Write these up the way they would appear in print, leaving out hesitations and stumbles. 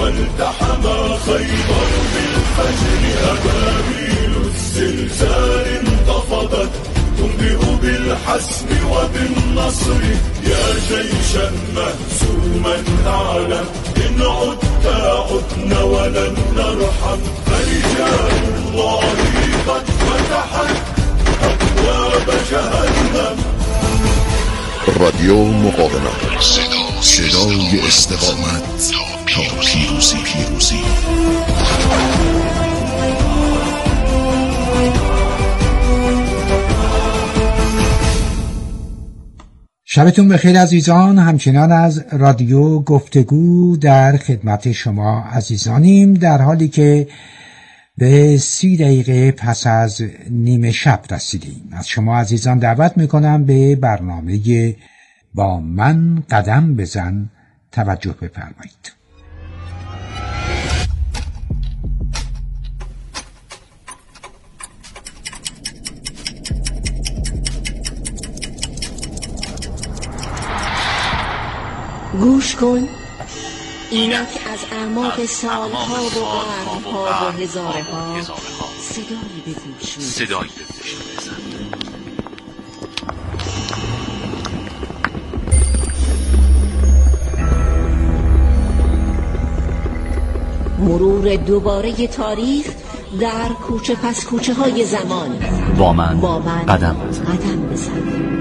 والتحم خيبر بالفجر أبابيل الزلزال انتفضت تنبئ بالحسم وبالنصر يا جيشا مهزوما أعلم إن عدت عدنا ولن نرحم فرجال الله قد فتحت أبواب جهنم. رادیو مقاومت، صدای استقامت تا پیروزی. شبتون بخیر عزیزان. همچنان از رادیو گفتگو در خدمت شما عزیزانیم، در حالی که به 30 دقیقه پس از نیمه شب رسیدیم. از شما عزیزان دعوت میکنم به برنامه با من قدم بزن توجه بفرمایید. گوش کن، اینک از اعماق سالها و قرنها و هزارها صدایی به گوش می‌رسد. مرور دوباره تاریخ در کوچه پس کوچه های زمان. با من قدم بزن.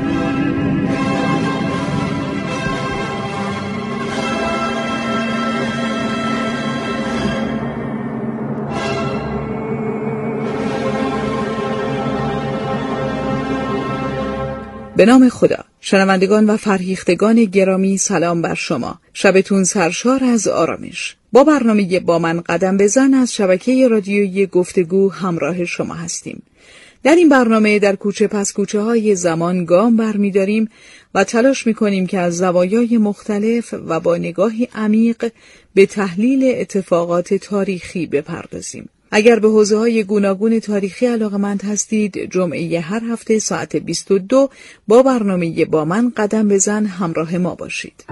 به نام خدا. شنوندگان و فرهیختگان گرامی، سلام بر شما. شبتون سرشار از آرامش. با برنامه با من قدم بزن از شبکه رادیویی گفتگو همراه شما هستیم. در این برنامه در کوچه پس کوچه های زمان گام برمی‌داریم و تلاش می‌کنیم که از زوایای مختلف و با نگاهی عمیق به تحلیل اتفاقات تاریخی بپردازیم. اگر به حوزه‌های گوناگون تاریخی علاقه‌مند هستید، جمعه هر هفته ساعت 22 با برنامه با من قدم بزن همراه ما باشید.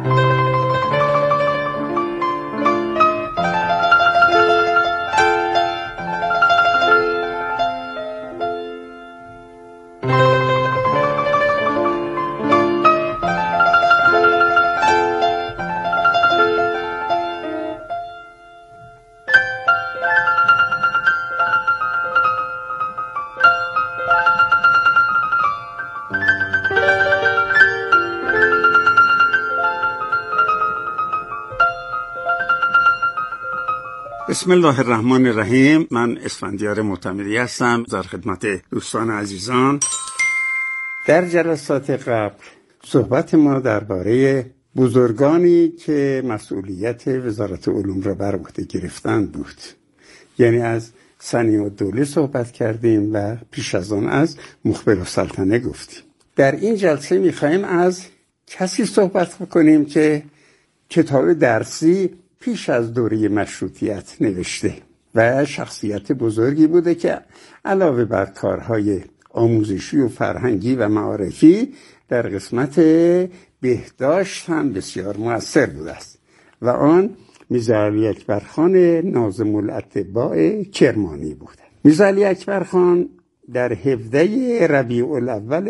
بسم الله الرحمن الرحیم. من اسفندیار معتمدی هستم در خدمت دوستان عزیزان. در جلسات قبل صحبت ما درباره بزرگانی که مسئولیت وزارت علوم را بر عهده گرفتن بود، یعنی از سنی‌الدوله صحبت کردیم و پیش از آن از مخبر السلطنه گفتیم. در این جلسه می‌خوایم از کسی صحبت کنیم که کتاب درسی پیش از دوره مشروطیت نوشته و شخصیت بزرگی بوده که علاوه بر کارهای آموزشی و فرهنگی و معارفی در قسمت بهداشت هم بسیار مؤثر بوده است و آن میرزا علی اکبرخان ناظم الاطباء کرمانی بوده. میرزا علی اکبرخان در 17 ربیع الاول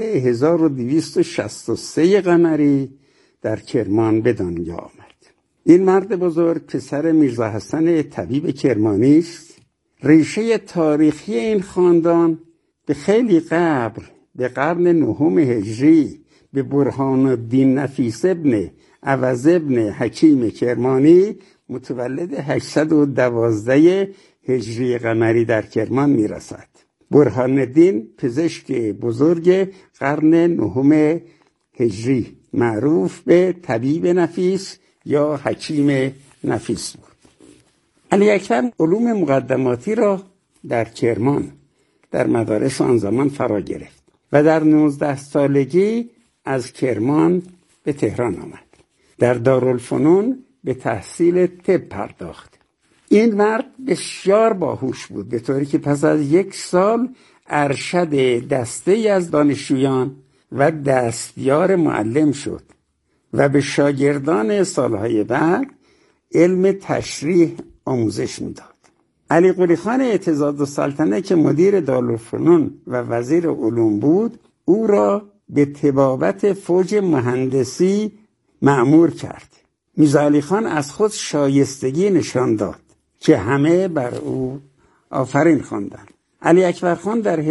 1263 قمری در کرمان به دنیا آمد. این مرد بزرگ پسر میرزا حسن طبیب کرمانی است. ریشه تاریخی این خاندان به خیلی قبل، به قرن 9 هجری، به برهان الدین نفیس ابن عوض ابن حکیم کرمانی متولد 812 هجری قمری در کرمان میرسد. برهان الدین پزشک بزرگ قرن 9 هجری معروف به طبیب نفیس یا حکیم نفیس بود. علی اکبر علوم مقدماتی را در کرمان در مدارس آن زمان فرا گرفت و در 19 سالگی از کرمان به تهران آمد. در دارالفنون به تحصیل طب پرداخت. این مرد بسیار باهوش بود، به طوری که پس از 1 سال ارشد دسته‌ای از دانشجویان و دستیار معلم شد و به شاگردان سالهای بعد علم تشریح آموزش میداد. علی قلی خان اعتضادالسلطنه که مدیر دارالفنون و وزیر علوم بود، او را به طبابت فوج مهندسی مأمور کرد. میرزا علی خان از خود شایستگی نشان داد که همه بر او آفرین خواندند. علی اکبر خان در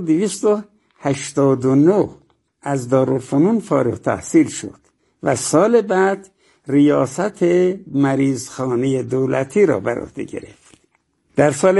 1289 از دارالفنون فارغ التحصیل شد و سال بعد ریاست مریضخانه دولتی را بر عهده گرفت. در سال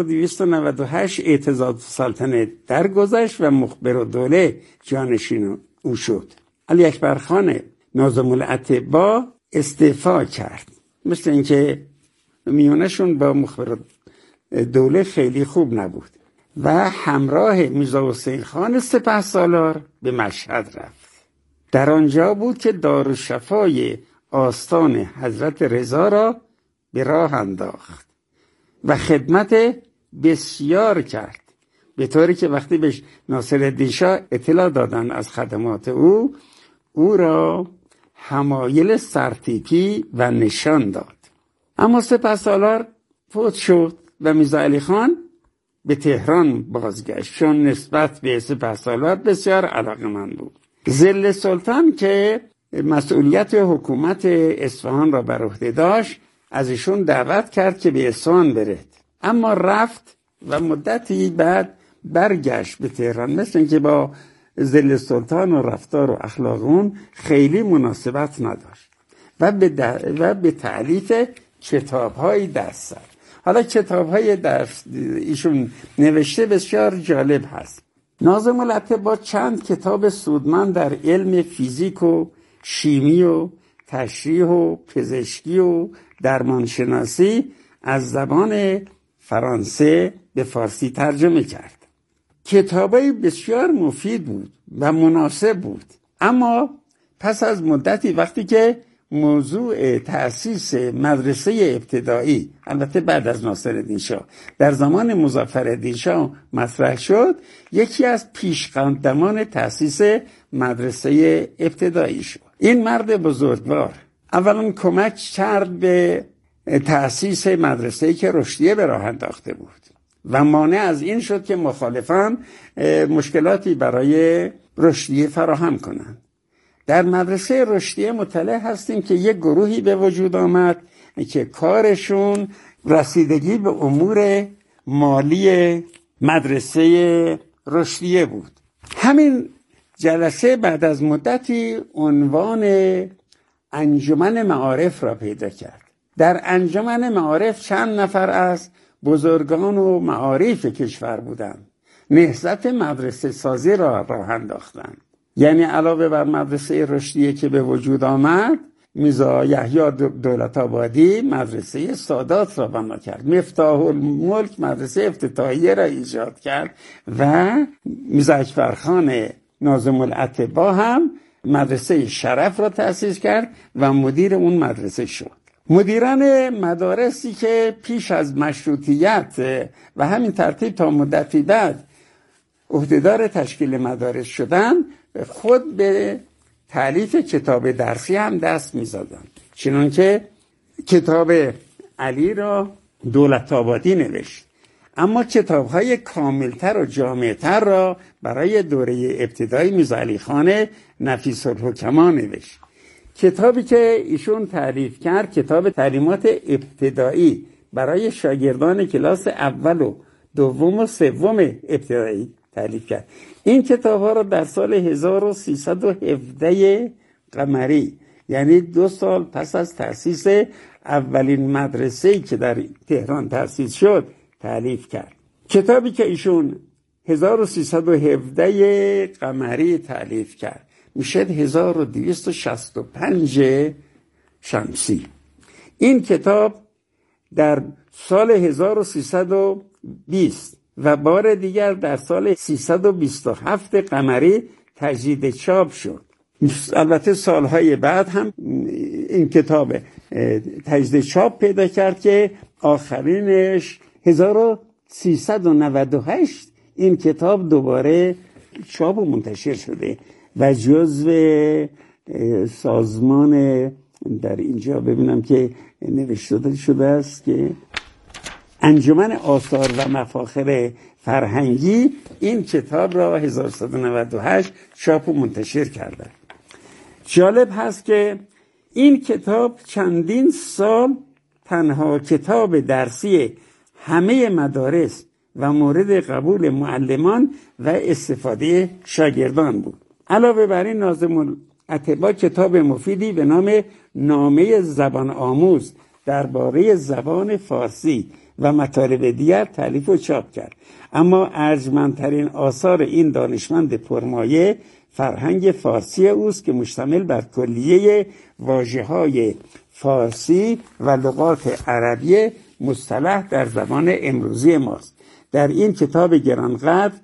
1298 اعتضادالسلطنه درگذشت و مخبرالدوله جانشین او شد. علی اکبر خان ناظم الاطباء استعفا کرد، مثل اینکه میونشون با مخبرالدوله خیلی خوب نبود و همراه میرزا حسین خان سپهسالار به مشهد رفت. در آنجا بود که دارالشفای آستان حضرت رضا را به راه انداخت و خدمت بسیار کرد، به طوری که وقتی به ناصرالدین شاه اطلاع دادن از خدمات او را حمایل سرتیپی و نشان داد. اما سپهسالار فوت شد و میرزا علی خان به تهران بازگشت، چون نسبت به سپهسالار بسیار علاقه‌مند بود. ظل سلطان که مسئولیت حکومت اصفهان را بر عهده داشت، از ایشون دعوت کرد که به اصفهان برد، اما رفت و مدتی بعد برگشت به تهران، مثل اینکه با ظل سلطان و رفتار و اخلاق اون خیلی مناسبت نداشت و به تألیف کتاب‌های دست زد. حالا کتاب‌های ایشون نوشته بسیار جالب هست. ناظم الاطباء چند کتاب سودمند در علم فیزیک و شیمی و تشریح و پزشکی و درمانشناسی از زبان فرانسه به فارسی ترجمه کرد. کتابای بسیار مفید بود و مناسب بود. اما پس از مدتی، وقتی که موضوع تأسیس مدرسه ابتدایی، البته بعد از ناصرالدین شاه، در زمان مظفرالدین شاه مطرح شد، یکی از پیشقدمان تأسیس مدرسه ابتدایی شد. این مرد بزرگوار اولا کمک کرد به تأسیس مدرسه‌ای که رشدیه به راه انداخته بود و مانع از این شد که مخالفان مشکلاتی برای رشدیه فراهم کنند. در مدرسه رشدیه مطلع هستیم که یک گروهی به وجود آمد که کارشون رسیدگی به امور مالی مدرسه رشدیه بود. همین جلسه بعد از مدتی عنوان انجمن معارف را پیدا کرد. در انجمن معارف چند نفر از بزرگان و معارف کشور بودند. نهضت مدرسه سازی را راه انداختند. یعنی علاوه بر مدرسه رشدیه که به وجود آمد، میرزا یحیی دولت‌آبادی مدرسه سادات را بنا کرد، مفتاح الملک مدرسه افتتاحیه را ایجاد کرد و میرزا اکبر خان ناظم الاطباء هم مدرسه شرف را تأسیس کرد و مدیر اون مدرسه شد. مدیران مدارسی که پیش از مشروطیت و همین ترتیب تا مدتی بعد عهدهدار تشکیل مدارس شدن، خود به تألیف کتاب درسی هم دست می زدن. چنانکه کتاب علی را دولت‌آبادی نوشت، اما کتاب‌های کاملتر و جامع‌تر را برای دوره ابتدایی میرزا علی خان نفیس الحکما نوشت. کتابی که ایشون تعریف کرد، کتاب تعلیمات ابتدایی برای شاگردان کلاس اول و دوم و سوم ابتدایی تعریف کرد. این کتاب‌ها را در سال 1317 قمری، یعنی 2 سال پس از تأسیس اولین مدرسه‌ای که در تهران تأسیس شد، تألیف کرد. کتابی که ایشون 1317 قمری تألیف کرد میشه 1265 شمسی. این کتاب در سال 1320 و بار دیگر در سال 327 قمری تجدید چاپ شد. البته سالهای بعد هم این کتاب تجدید چاپ پیدا کرد که آخرینش 1398 این کتاب دوباره چاپ و منتشر شده و جزو سازمان در اینجا ببینم که نوشته شده است که انجمن آثار و مفاخر فرهنگی این کتاب را 1198 چاپ و منتشر کرده. جالب هست که این کتاب چندین سال تنها کتاب درسی همه مدارس و مورد قبول معلمان و استفاده شاگردان بود. علاوه بر این ناظم العطبا کتاب مفیدی به نام نامه زبان آموز درباره زبان فارسی و مطالب دیگر تالیف و چاپ کرد. اما ارجمندترین آثار این دانشمند پرمایه فرهنگ فارسی اوست که مشتمل بر کلیه واژه‌های فارسی و لغات عربی مصطلح در زبان امروزی ماست. در این کتاب گرانقدر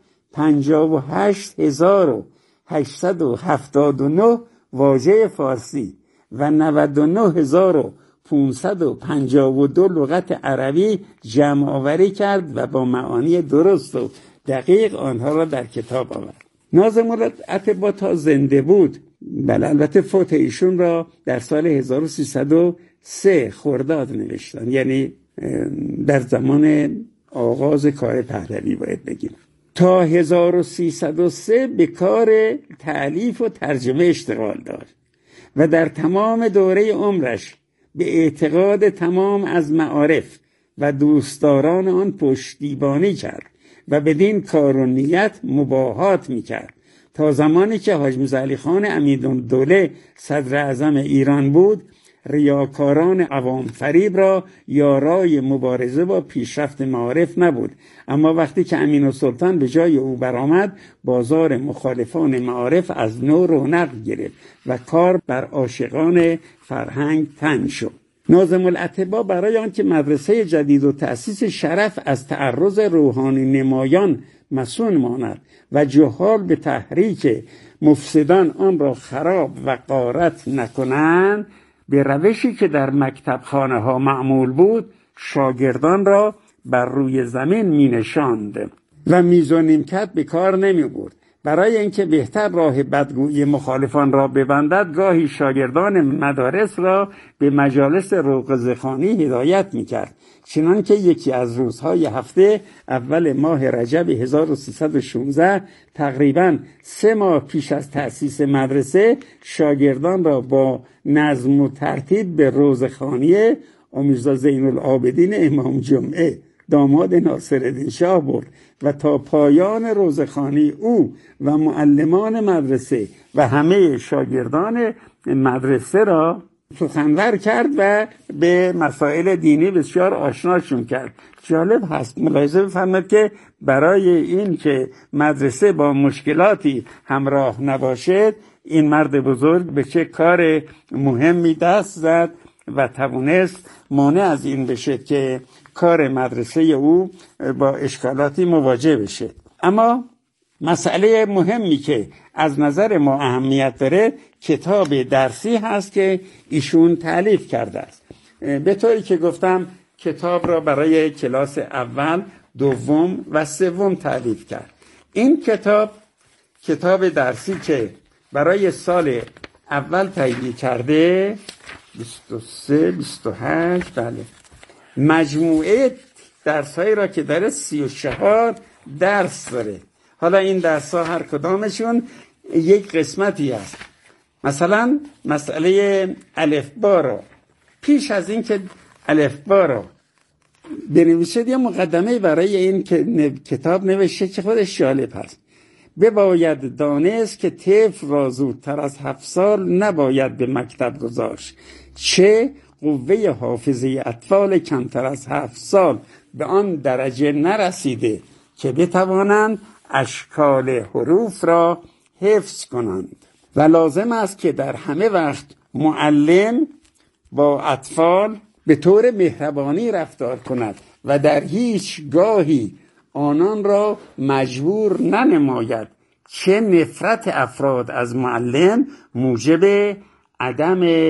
58879 واژه فارسی و 99552 لغت عربی جمع آوری کرد و با معانی درست و دقیق آنها را در کتاب آورد. ناظم العطبا تا زنده بود، البته فوت ایشون را در سال 1303 خرداد نوشتن، یعنی در زمان آغاز کار پهلوی باید بگیم. تا 1303 به کار تألیف و ترجمه اشتغال داشت و در تمام دوره عمرش به اعتقاد تمام از معارف و دوستداران آن پشتیبانی کرد و بدین کار و نیت مباهات میکرد تا زمانی که حاج میرزا علی خان امیرالدوله صدر اعظم ایران بود. ریاکاران عوام فریب را یارای مبارزه با پیشرفت معارف نبود، اما وقتی که امین‌السلطان به جای او برآمد بازار مخالفان معارف از نو رونق گرفت و کار بر عاشقان فرهنگ تنگ شد. ناظم العطبا برای آنکه مدرسه جدید و تأسیس شرف از تعرض روحانی نمایان مسون ماند و جهال به تحریک مفسدان آن را خراب و غارت نکنند، به روشی که در مکتب خانه ها معمول بود شاگردان را بر روی زمین می نشاند و میز و نیمکت به کار نمی برد. برای اینکه بهتر راه بدگویی مخالفان را ببندد گاهی شاگردان مدارس را به مجالس روغزخوانی هدایت می کرد، چنان که یکی از روزهای هفته اول ماه رجب 1316 تقریباً 3 ماه پیش از تأسیس مدرسه شاگردان را با نظم و ترتیب به روزخوانی میرزا زین العابدین امام جمعه داماد ناصرالدین شاه برد و تا پایان روزخوانی او و معلمان مدرسه و همه شاگردان مدرسه را سخنور کرد و به مسائل دینی بسیار آشناشون کرد. جالب هست ملاحظه بفرمایید که برای این که مدرسه با مشکلاتی همراه نباشد این مرد بزرگ به چه کار مهمی دست زد و توانست مانع از این بشه که کار مدرسه او با اشکالاتی مواجه بشه. اما مسئله مهمی که از نظر ما اهمیت داره کتاب درسی هست که ایشون تألیف کرده است. به طوری که گفتم کتاب را برای کلاس اول، دوم و سوم تألیف کرد. این کتاب درسی که برای سال اول تهیه کرده 23 28 بله مجموعه درس‌هایی را که داره 34 درس داره. حالا این درس‌ها هر کدامشون یک قسمتی هست. مثلا مسئله الفبا را پیش از این که الفبا را بنویسید یه مقدمه برای این کتاب نوشته که خودش جالب هست. بباید دانست که طفل را زودتر از 7 سال نباید به مکتب گذاشت، چه قوه حافظه اطفال کمتر از 7 سال به آن درجه نرسیده که بتوانند اشکال حروف را حفظ کنند و لازم است که در همه وقت معلم با اطفال به طور مهربانی رفتار کند و در هیچ گاهی آنان را مجبور ننماید، چه نفرت افراد از معلم موجب عدم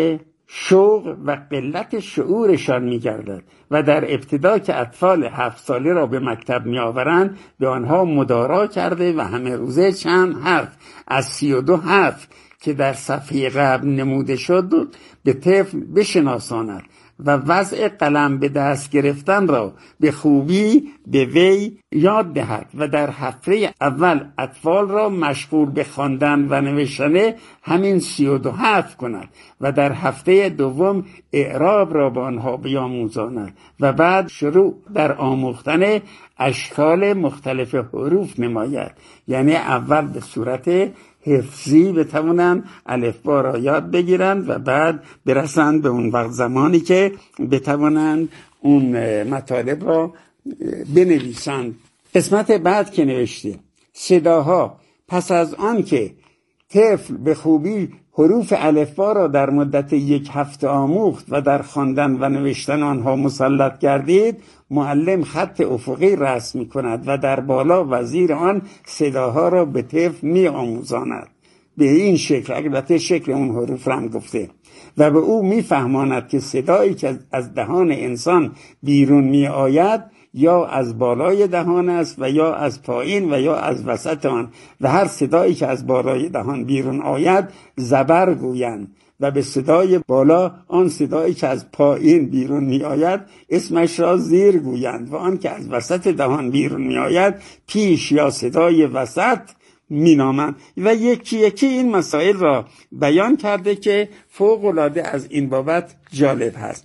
شوق و قلت شعورشان می‌گردد و در ابتدا که اطفال 7 ساله را به مکتب می‌آورند به آنها مدارا کرده و همه روزه چند حرف از 32 حرف که در صفحه قبل نموده شد به طفل بشناساند و وضع قلم به دست گرفتن را به خوبی به وی یاد دهد و در هفته اول اطفال را مشغول به خواندن و نوشتن همین 32 حرف کند و در هفته دوم اعراب را با آنها بیاموزاند و بعد شروع در آموختن اشکال مختلف حروف نماید. یعنی اول به صورت حفظی بتوانند الفبا را یاد بگیرند و بعد برسند به اون وقت زمانی که بتوانند اون مطالب را بنویسند. قسمت بعد که نوشته صداها پس از آن که طفل به خوبی حروف الفبا را در مدت 1 هفته آموخت و در خواندن و نوشتن آنها مسلط گردید، معلم خط افقی رسم می‌کند و در بالا و زیر آن صداها را به طفل می‌آموزاند. به این شکل، البته شکل اون حروف را هم گفته، و به او می‌فهماند که صدایی که از دهان انسان بیرون می‌آید یا از بالای دهان است و یا از پایین و یا از وسط آن، و هر صدایی که از بالای دهان بیرون آید زبر گویند و به صدای بالا آن صدایی که از پایین بیرون می آید اسمش را زیر گویند و آن که از وسط دهان بیرون می آید پیش یا صدای وسط می نامند. و یکی یکی این مسائل را بیان کرده که فوق العاده از این بابت جالب هست.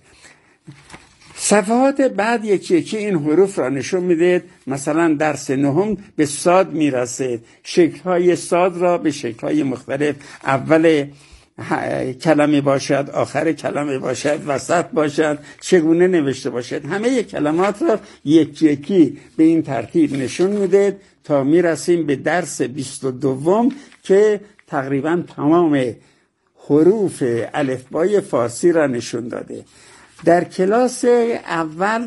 صفحات بعد یکی یکی این حروف را نشون میده. مثلا درس 9 به صاد میرسه، شکل‌های صاد را به شکل‌های مختلف، اول کلمه باشد، آخر کلمه باشد، وسط باشد، چگونه نوشته باشد، همه کلمات را یکی یکی به این ترتیب نشون میده تا میرسیم به درس 22 که تقریبا تمام حروف الفبای فارسی را نشون داده. در کلاس اول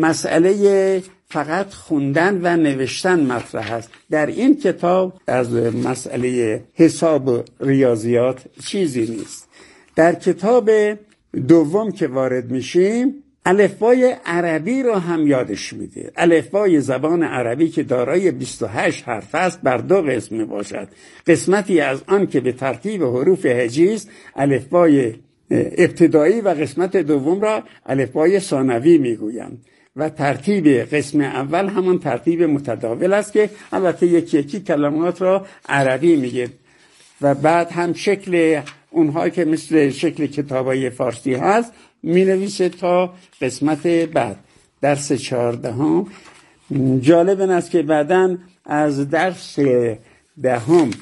مسئله فقط خوندن و نوشتن مطرح است. در این کتاب از مسئله حساب و ریاضیات چیزی نیست. در کتاب دوم که وارد میشیم الفبای عربی را هم یادش میده. الفبای زبان عربی که دارای 28 حرف است بر 2 قسم میباشد. قسمتی از آن که به ترتیب حروف هجایی است الفبای ابتدایی و قسمت دوم را الفبای ثانوی میگویند و ترتیب قسم اول همان ترتیب متداول است که البته یکی یکی کلمات را عربی میگه و بعد هم شکل اونها که مثل شکل کتابای فارسی هست مینویسه تا قسمت بعد. درس 14 جالب این است که بعداً از درس 10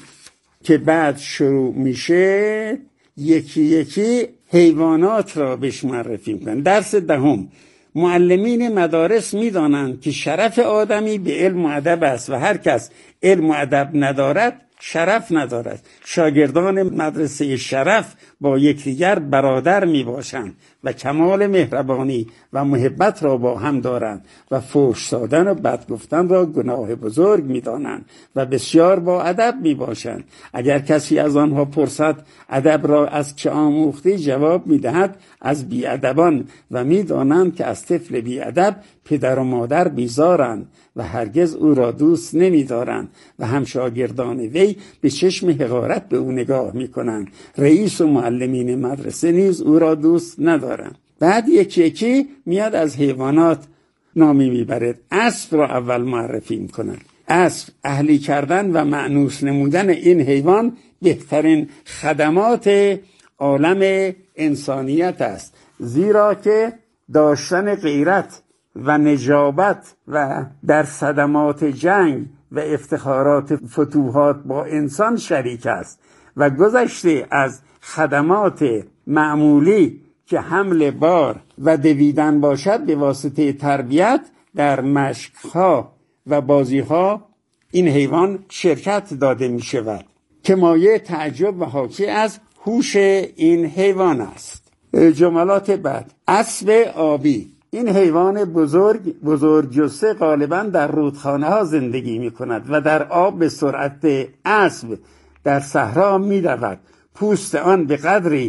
که بعد شروع میشه یکی یکی حیوانات را بهش معرفی میکنن. درس 10 معلمین مدارس میدانند که شرف آدمی به علم و ادب است و هر کس علم و ادب ندارد شرف ندارد. شاگردان مدرسه شرف با یکدیگر برادر می باشند و کمال مهربانی و محبت را با هم دارند و فحش دادن و بد گفتن را گناه بزرگ می دانند و بسیار با ادب می باشند. اگر کسی از آنها پرسد ادب را از چه آموختی جواب می دهد از بی ادبان و می دانند که از طفل بی ادب پدر و مادر بیزارند و هرگز او را دوست نمی دارند و هم شاگردان وی به چشم حقارت به او نگاه می کنند. رئیس و معلمین مدرسه نیز او را دوست ندارند. بعد یکی یکی میاد از حیوانات نامی میبرد. اسب را اول معرفی میکنند. اسب اهلی کردن و مأنوس نمودن این حیوان بهترین خدمات عالم انسانیت است، زیرا که داشتن غیرت و نجابت و در صدمات جنگ و افتخارات فتوحات با انسان شریک است و گذشته از خدمات معمولی که حمل بار و دویدن باشد به واسطه تربیت در مشق‌ها و بازی‌ها این حیوان شرکت داده می شود که مایه تعجب و حاکی از هوش این حیوان است. جملات بعد. اسب آبی، این حیوان بزرگ جثه غالباً در رودخانه ها زندگی می کند و در آب به سرعت اسب در صحرا می رود. پوست آن به قدری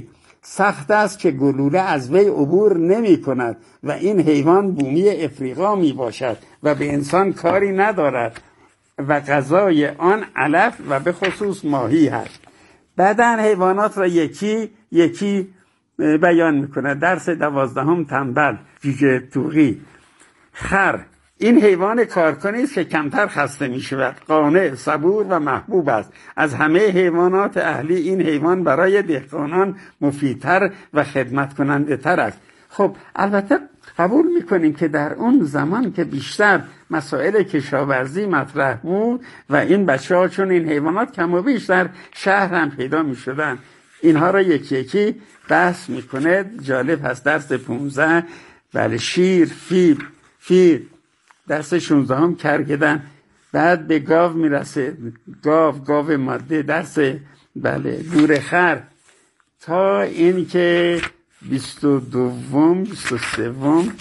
سخت است که گلوله از وی عبور نمی کند و این حیوان بومی افریقا می باشد و به انسان کاری ندارد و غذای آن علف و به خصوص ماهی هست. بعدن حیوانات را یکی یکی بیان می کند. درس 12 تنبل، جوجه توقی. خر این حیوان کارکنی است که کمتر خسته می شود، قانع، صبور و محبوب است. از همه حیوانات اهلی این حیوان برای دهقانان مفیدتر و خدمت کننده تر است. خب البته قبول میکنیم که در اون زمان که بیشتر مسائل کشاورزی مطرح بود و این بچه ها چون این حیوانات کم و بیشتر شهر هم پیدا میشدن، اینها را یکی یکی بحث میکنه. جالب هست درس 15 بله شیر، فیل درس 16 هم کرگدن، بعد به گاو میرسه، گاو ماده، درس بله گورخر، تا این که 22 23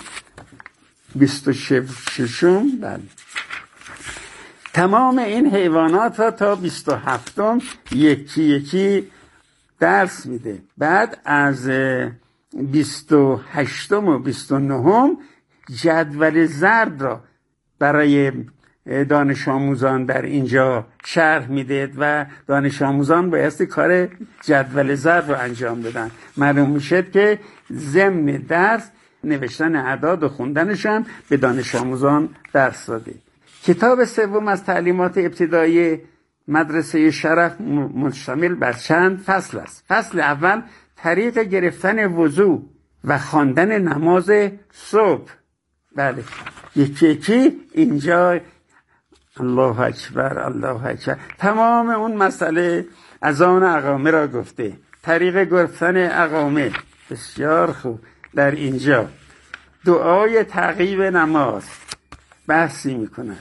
26 بله تمام این حیوانات را تا 27 یکی یکی درس میده. بعد از 28 و 29 جدول زرد را برای دانش آموزان در اینجا شرح میده و دانش آموزان بایستی کار جدول زرد رو انجام بدن. معلوم میشه که ضمن درس نوشتن اعداد و خوندنشان به دانش آموزان درس داده. کتاب سوم از تعلیمات ابتدایی مدرسه شرف مشتمل بر چند فصل است. فصل اول طریق گرفتن وضو و خواندن نماز صبح. بله یکی اینجا الله اکبر الله اکبر تمام اون مسئله اذان اقامه را گفته، طریق گرفتن اقامه. بسیار خوب. در اینجا دعای تعقیب نماز بحثی میکنه.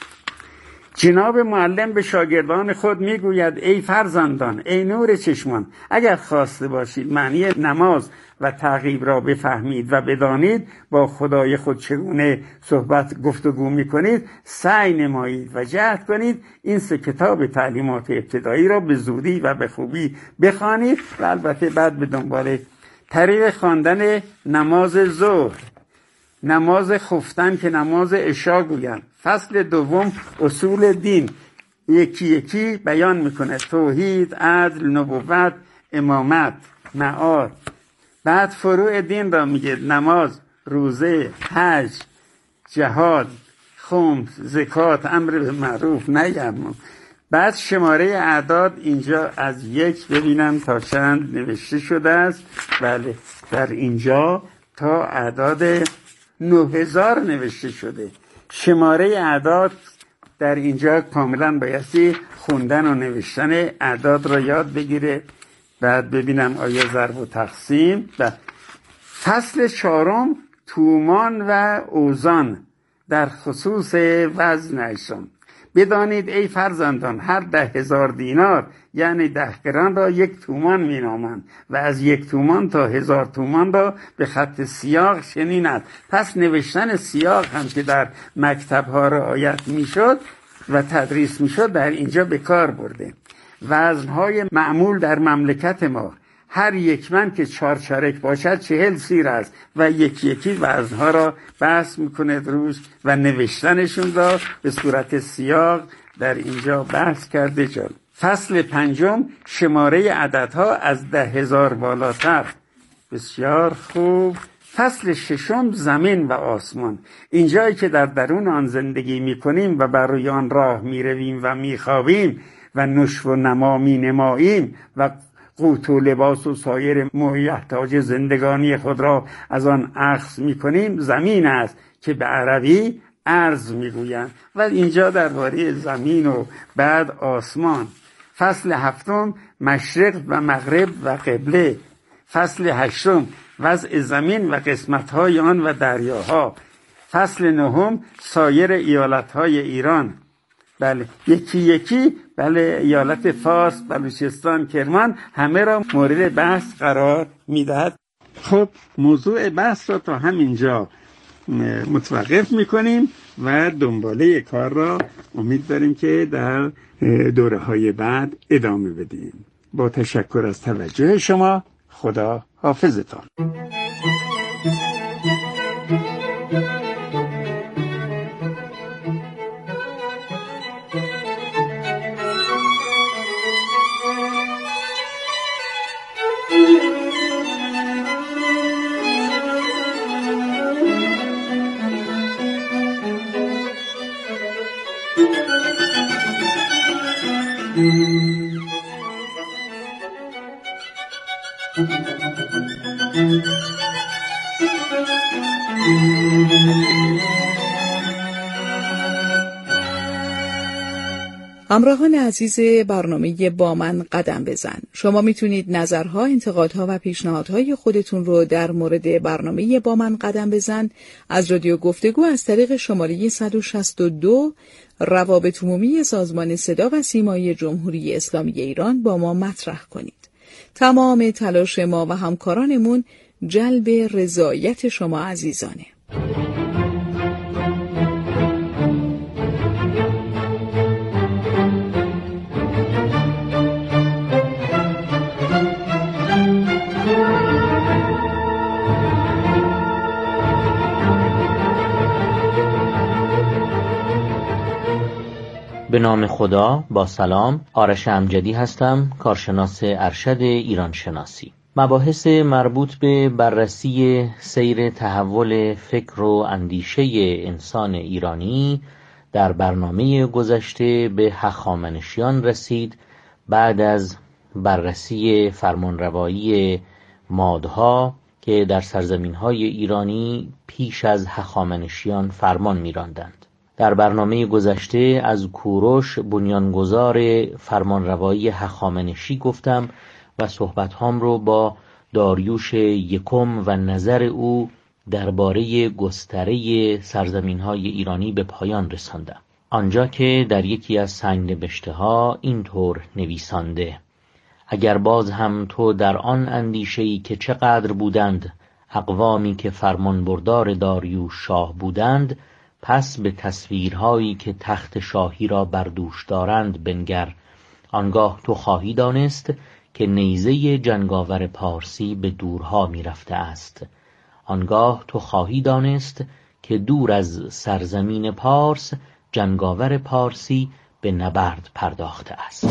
جناب معلم به شاگردان خود میگوید ای فرزندان، ای نور چشمان، اگر خواسته باشید معنی نماز و تعقیب را بفهمید و بدانید با خدای خود چگونه صحبت گفتگو میکنید، سعی نمایید و جهد کنید این 3 کتاب تعلیمات ابتدایی را به زودی و به خوبی بخوانید. و البته بعد به دنبال طریق خواندن نماز ظهر، نماز خفتن که نماز عشا گویند. فصل دوم اصول دین یکی یکی بیان میکنه، توحید، عدل، نبوت، امامت، معاد. بعد فروع دین را میگه، نماز، روزه، حج، جهاد، خمس، زکات، امر به معروف، نهی عن منکر. بعد شماره اعداد اینجا از 1 ببینم تا چند نوشته شده است. بله در اینجا تا اعداد 9000 نوشته شده. شماره اعداد در اینجا کاملا بایستی خوندن و نوشتن اعداد را یاد بگیره. بعد ببینم آیا ضرب و تقسیم. فصل 4 تومان و اوزان در خصوص وزنشان. بدانید ای فرزندان، هر 10,000 دینار یعنی 10 گران را 1 تومان می نامند و از 1 تومان تا 1000 تومان را به خط سیاق شنیند. پس نوشتن سیاق هم که در مکتب ها رعایت می شد و تدریس می شد در اینجا به کار برده. وزنهای معمول در مملکت ما، هر 1 من که 4 چارک باشد 40 سیر است و یکی یکی وزنها را بحث میکنه روش و نوشتنشون را به صورت سیاق در اینجا بحث کرده جان. فصل 5 شماره عددها از 10,000 بالاتر. بسیار خوب. فصل 6 زمین و آسمان، اینجایی که در درون آن زندگی میکنیم و بر روی آن راه میرویم و میخوابیم و نشو و نما مینماییم و قوت و لباس و سایر محتاج زندگانی خود را از آن اخذ میکنیم، زمین است که به عربی ارض میگویند. و اینجا درباره زمین و بعد آسمان. فصل 7 مشرق و مغرب و قبله. فصل 8 وضع زمین و قسمت‌های آن و دریاها. فصل 9 سایر ایالت‌های ایران. بله یکی یکی بله ایالت فارس، بلوچستان، کرمان همه را مورد بحث قرار میدهد. خب موضوع بحث را تا همینجا متوقف میکنیم و دنباله کار را امید داریم که در دوره های بعد ادامه بدیم. با تشکر از توجه شما. خدا حافظتان. همراهان عزیز برنامه با من قدم بزن، شما میتونید نظرها، انتقادها و پیشنهادهای خودتون رو در مورد برنامه با من قدم بزن از رادیو گفتگو از طریق شماره 162 روابط عمومی سازمان صدا و سیمای جمهوری اسلامی ایران با ما مطرح کنید. تمام تلاش ما و همکارانمون جلب رضایت شما عزیزانه. به نام خدا، با سلام. آرش امجدی هستم، کارشناس ارشد ایران شناسی. مباحث مربوط به بررسی سیر تحول فکر و اندیشه انسان ایرانی در برنامه گذشته به هخامنشیان رسید. بعد از بررسی فرمانروایی مادها که در سرزمین‌های ایرانی پیش از هخامنشیان فرمان می‌راندند. در برنامه گذشته از کوروش بنیانگذار فرمانروایی هخامنشی گفتم و صحبت‌هام رو با داریوش یکم و نظر او درباره گستره سرزمین‌های ایرانی به پایان رساندم. آنجا که در یکی از سنگ‌نبشته‌ها اینطور نویسانده: اگر باز هم تو در آن اندیشه‌ای که چقدر بودند اقوامی که فرمانبردار داریوش شاه بودند، پس به تصویرهایی که تخت شاهی را بر دوش دارند بنگر. آنگاه تو خواهی دانست که نیزه جنگاور پارسی به دورها می رفته است. آنگاه تو خواهی دانست که دور از سرزمین پارس جنگاور پارسی به نبرد پرداخته است.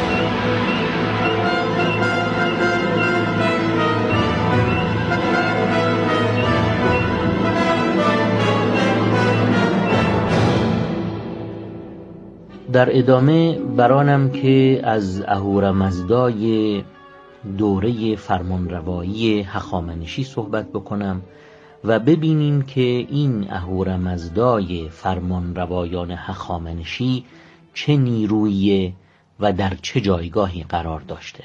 در ادامه برانم که از اهورامزدای دوره فرمانروایی هخامنشی صحبت بکنم و ببینیم که این اهورامزدای فرمانروایان هخامنشی چه نیرویی و در چه جایگاهی قرار داشته.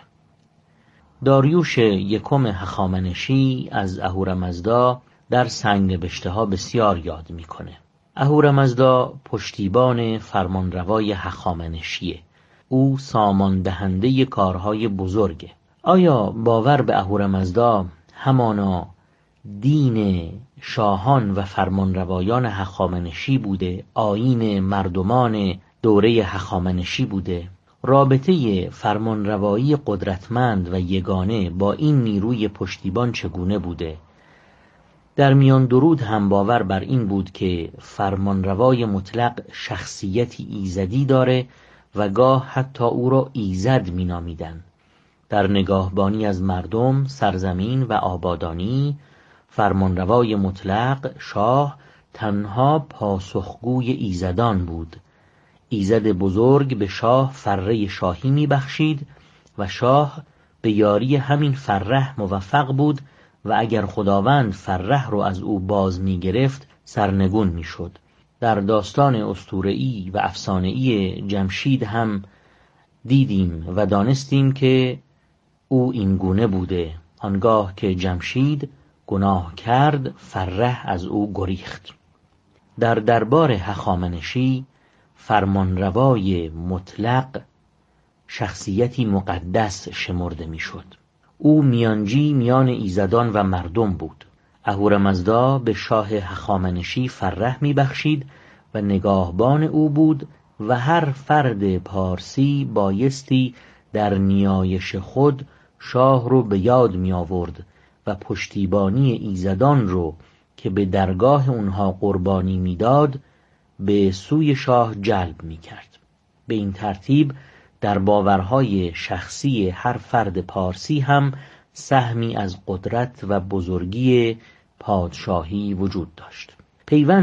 داریوش یکم هخامنشی از اهورامزدا در سنگ‌نبشته‌ها بسیار یاد میکنه. اهورامزدا پشتیبان فرمانروای هخامنشیه. او سامان دهنده کارهای بزرگه. آیا باور به اهورامزدا همانا دین شاهان و فرمانروایان هخامنشی بوده؟ آیین مردمان دوره هخامنشی بوده؟ رابطه فرمانروایی قدرتمند و یگانه با این نیروی پشتیبان چگونه بوده؟ در میان درود هم باور بر این بود که فرمانروای مطلق شخصیتی ایزدی داره و گاه حتی او را ایزد می نامیدن. در نگاهبانی از مردم، سرزمین و آبادانی، فرمانروای مطلق شاه تنها پاسخگوی ایزدان بود. ایزد بزرگ به شاه فره شاهی می بخشید و شاه به یاری همین فره موفق بود و اگر خداوند فره رو از او باز می گرفت سرنگون می شد. در داستان اسطوره‌ای و افسانه‌ای جمشید هم دیدیم و دانستیم که او این گونه بوده. آنگاه که جمشید گناه کرد فره از او گریخت. در دربار هخامنشی فرمانروای مطلق شخصیتی مقدس شمرده می شد. او میانجی میان ایزدان و مردم بود. اهورامزدا به شاه هخامنشی فره می بخشید و نگاهبان او بود و هر فرد پارسی بایستی در نیایش خود شاه رو به یاد می آورد و پشتیبانی ایزدان رو که به درگاه اونها قربانی میداد به سوی شاه جلب می کرد. به این ترتیب در باورهای شخصی هر فرد پارسی هم سهمی از قدرت و بزرگی پادشاهی وجود داشت. پیوند